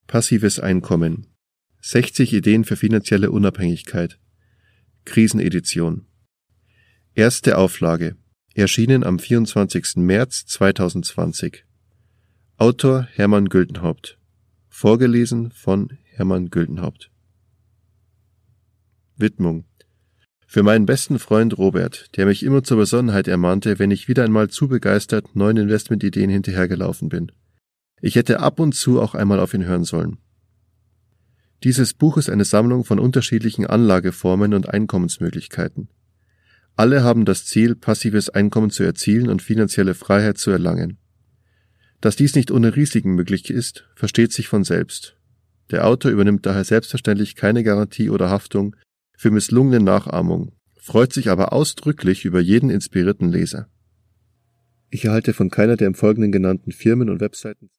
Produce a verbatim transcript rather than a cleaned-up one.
Passives Einkommen. sechzig Ideen für finanzielle Unabhängigkeit. Krisenedition. Erste Auflage. Erschienen am vierundzwanzigsten März zweitausendzwanzig. Autor Hermann Güldenhaupt. Vorgelesen von Hermann Güldenhaupt. Widmung. Für meinen besten Freund Robert, der mich immer zur Besonnenheit ermahnte, wenn ich wieder einmal zu begeistert neuen Investmentideen hinterhergelaufen bin. Ich hätte ab und zu auch einmal auf ihn hören sollen. Dieses Buch ist eine Sammlung von unterschiedlichen Anlageformen und Einkommensmöglichkeiten. Alle haben das Ziel, passives Einkommen zu erzielen und finanzielle Freiheit zu erlangen. Dass dies nicht ohne Risiken möglich ist, versteht sich von selbst. Der Autor übernimmt daher selbstverständlich keine Garantie oder Haftung für misslungene Nachahmung, freut sich aber ausdrücklich über jeden inspirierten Leser. Ich erhalte von keiner der im Folgenden genannten Firmen und Webseiten